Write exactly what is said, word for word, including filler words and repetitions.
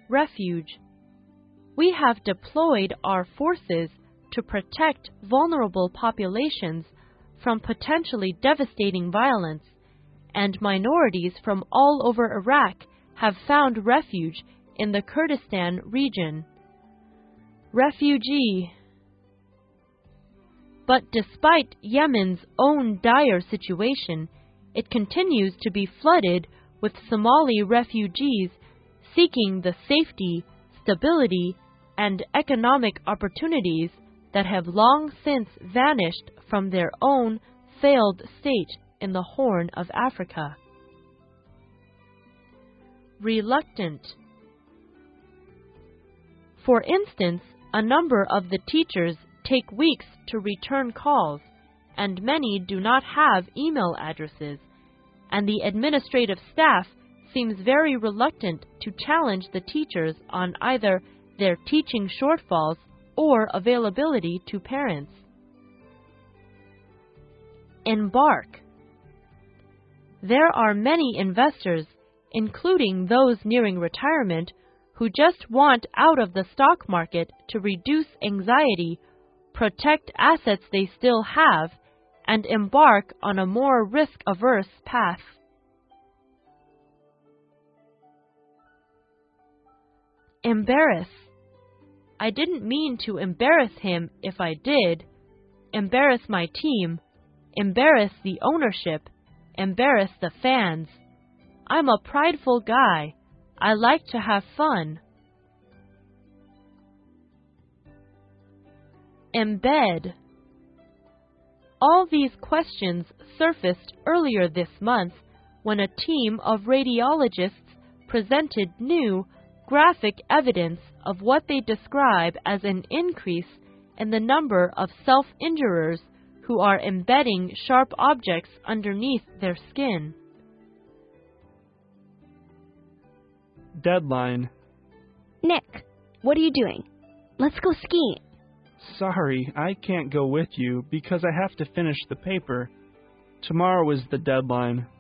refuge. We have deployed our forces to protect vulnerable populations from potentially devastating violence, and minorities from all over Iraq have found refuge in the Kurdistan region. Refugee. But despite Yemen's own dire situation, it continues to be flooded with Somali refugees seeking the safety, stability, and economic opportunities that have long since vanished from their own failed state in the Horn of Africa. Reluctant. For instance, a number of the teachers take weeks to return calls, and many do not have email addresses, and the administrative staff seems very reluctant to challenge the teachers on either their teaching shortfalls or availability to parents. Embark. There are many investors, including those nearing retirement, who just want out of the stock market to reduce anxiety, protect assets they still have, and embark on a more risk-averse path. Embarrass. I didn't mean to embarrass him if I did. Embarrass my team. Embarrass the ownership. Embarrass the fans. I'm a prideful guy. I like to have fun. Embed. All these questions surfaced earlier this month when a team of radiologists presented new, graphic evidence of what they describe as an increase in the number of self-injurers who are embedding sharp objects underneath their skin. Deadline. Nick, what are you doing? Let's go skiing. Sorry, I can't go with you because I have to finish the paper. Tomorrow is the deadline.